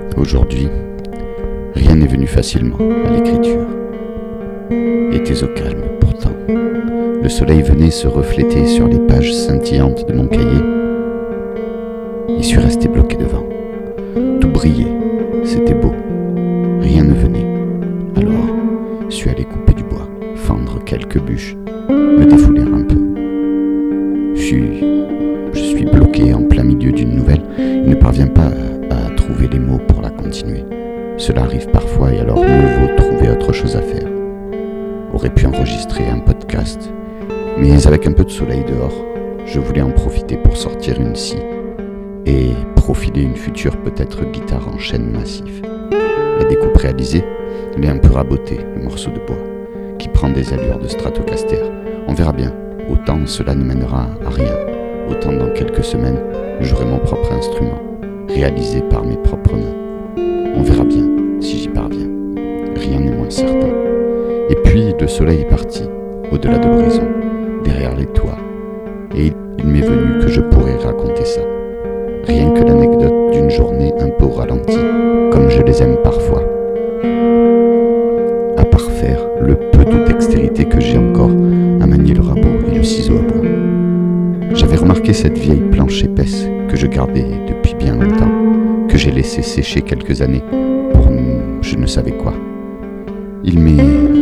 Aujourd'hui, rien n'est venu facilement à l'écriture. Était au calme pourtant. Le soleil venait se refléter sur les pages scintillantes de mon cahier. Y suis resté bloqué devant. Tout brillait, c'était beau. Rien ne venait. Alors, je suis allé couper du bois, fendre quelques bûches, me défouler un peu. Je suis bloqué en plein milieu d'une nouvelle et ne parviens pas à trouver les mots pour la continuer. Cela arrive parfois et alors mieux vaut trouver autre chose à faire. Aurais pu enregistrer un podcast, mais avec un peu de soleil dehors, je voulais en profiter pour sortir une scie et profiler une future peut-être guitare en chêne massif. La découpe réalisée, elle est un peu rabotée, le morceau de bois, qui prend des allures de Stratocaster. On verra bien, autant cela ne mènera à rien, autant dans quelques semaines, j'aurai mon propre instrument, réalisé par mes propres mains. On verra bien si j'y parviens, rien n'est moins certain. Et puis le soleil est parti, au-delà de l'horizon, derrière les toits, et il m'est venu que je pourrais raconter ça. Rien que l'anecdote d'une journée un peu au ralenti, comme je les aime parfois. À parfaire le peu de dextérité que j'ai encore à manier le rabot et le ciseau à bois. J'avais remarqué cette vieille planche épaisse que je gardais depuis bien longtemps, que j'ai laissé sécher quelques années pour je ne savais quoi. Il m'est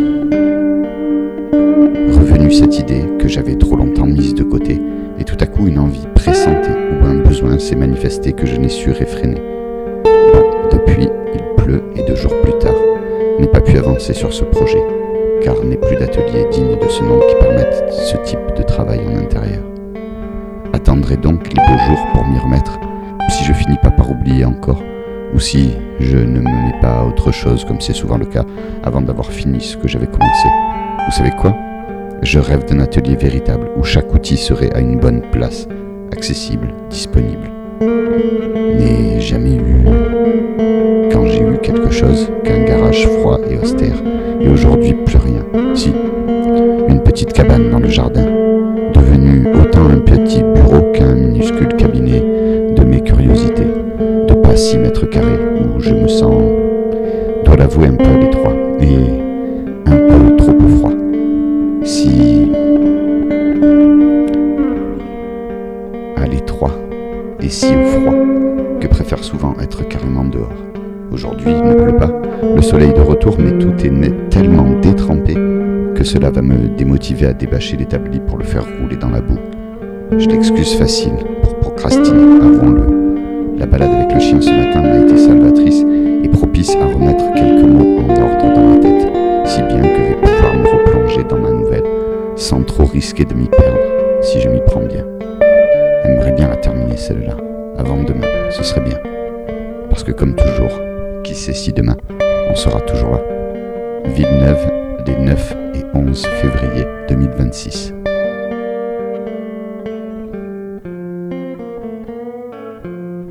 revenu cette idée que j'avais trop longtemps mise de côté, et tout à coup une envie pressante ou un besoin s'est manifesté que je n'ai su réfréner. Bon, depuis, il pleut et 2 jours plus tard, n'ai pas pu avancer sur ce projet, car n'ai plus d'atelier digne de ce nom qui permette ce type de travail en intérieur. Attendrai donc les beaux jours pour m'y remettre, si je finis pas par oublier encore, ou si je ne me mets pas à autre chose comme c'est souvent le cas avant d'avoir fini ce que j'avais commencé. Vous savez quoi ? Je rêve d'un atelier véritable où chaque outil serait à une bonne place, accessible, disponible. N'ai jamais eu, quand j'ai eu quelque chose, qu'un garage froid et austère, et aujourd'hui plus rien. Si, une petite cabane dans le jardin, devenue autant un petit bureau qu'un minuscule cabinet de mes curiosités, de pas 6 mètres carrés, où je me sens, dois l'avouer, un peu à l'étroit, et un peu trop au froid. Si à l'étroit et si au froid, que préfère souvent être carrément dehors. Aujourd'hui, il ne pleut pas, le soleil de retour, mais tout est tellement détrempé que cela va me démotiver à débâcher l'établi pour le faire rouler dans la boue. Je l'excuse facile pour procrastiner, avouons-le. La balade avec le chien ce matin m'a été salvatrice et propice à remettre quelques mots en ordre dans ma tête, si bien que je vais pouvoir me replonger dans ma nouvelle, sans trop risquer de m'y perdre, si je m'y prends bien. J'aimerais bien la terminer celle-là, avant demain, ce serait bien. Parce que comme toujours, qui sait si demain, on sera toujours là. Villeneuve, les 9 et 11 février 2026.